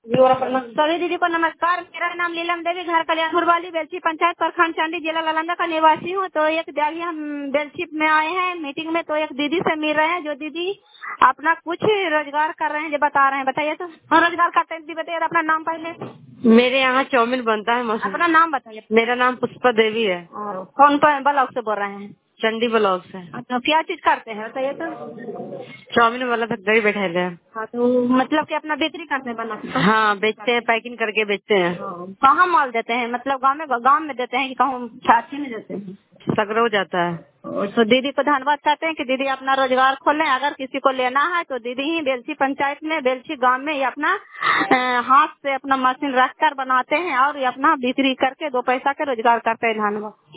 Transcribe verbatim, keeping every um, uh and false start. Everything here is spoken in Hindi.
जी और अपना सभी दीदी को नमस्कार। मेरा नाम लीलम देवी, घर कल्याणपुर वाली, बेलछी पंचायत, प्रखंड चंडी, जिला नालंदा का निवासी हूँ। तो एक अभी हम बेलछी में आए हैं मीटिंग में, तो एक दीदी से मिल रहे हैं जो दीदी अपना कुछ रोजगार कर रहे हैं, जो बता रहे हैं। बताइए तो। हाँ, रोजगार करते हैं दीदी, बताइए अपना नाम पहले। मेरे यहाँ चाउमीन बनता है मशरूम। अपना नाम बताइए। मेरा नाम पुष्पा देवी है। और कौन पर ब्लॉक से बोल रहे हैं? चंडी ब्लॉक से। अच्छा, क्या चीज करते हैं बताइए तो। चाउमीन वाला फैक्ट्री बैठे हैं। हाँ, तो मतलब कि अपना बिक्री करते हैं बना के? हाँ, बेचते हैं, पैकिंग करके बेचते हैं। कहाँ माल देते हैं? मतलब गाँव में गाँव में देते हैं कि कहूँ छाछी में देते हैं? सकरो जाता है। तो दीदी को धन्यवाद कहते हैं कि दीदी अपना रोजगार खोलें। अगर किसी को लेना है तो दीदी ही बेलछी पंचायत में, बेलछी गांव में ये अपना अ, हाथ से अपना मशीन रख कर बनाते हैं और ये अपना बिक्री करके दो पैसा के रोजगार करते हैं। धन्यवाद।